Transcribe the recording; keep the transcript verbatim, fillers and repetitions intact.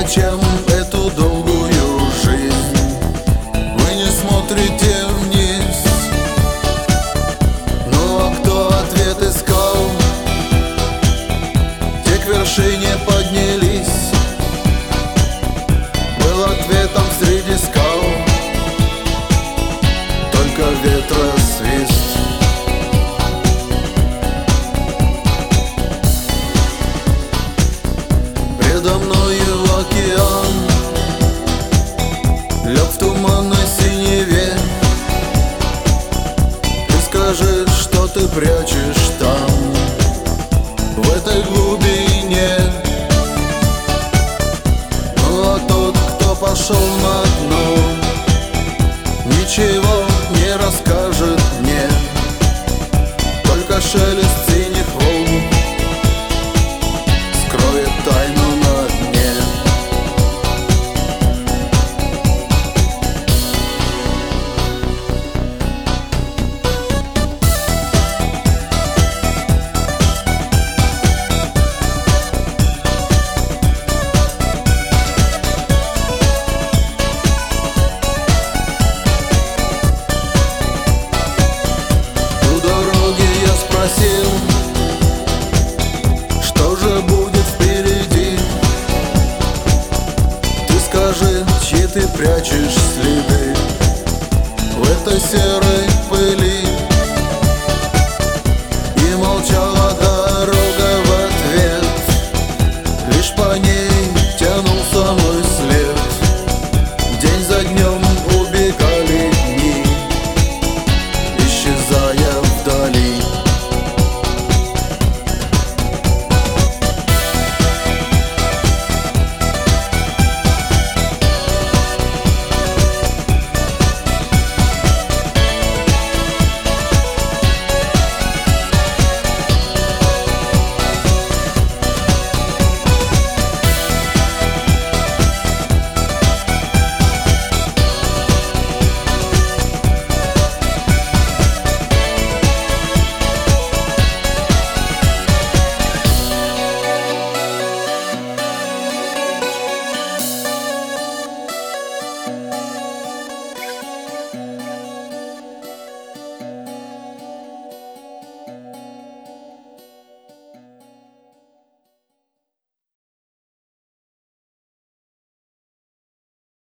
зачем эту долгую жизнь вы не смотрите вниз? Ну а кто ответ искал, те к вершине поднялись. Был ответом среди скал только ветра свист. Предо мною океан лег в туманной синеве. Ты скажи, что ты прячешь там, в этой глубине. Ну а тот, кто пошел на дно, ничего не расскажет мне, только шелест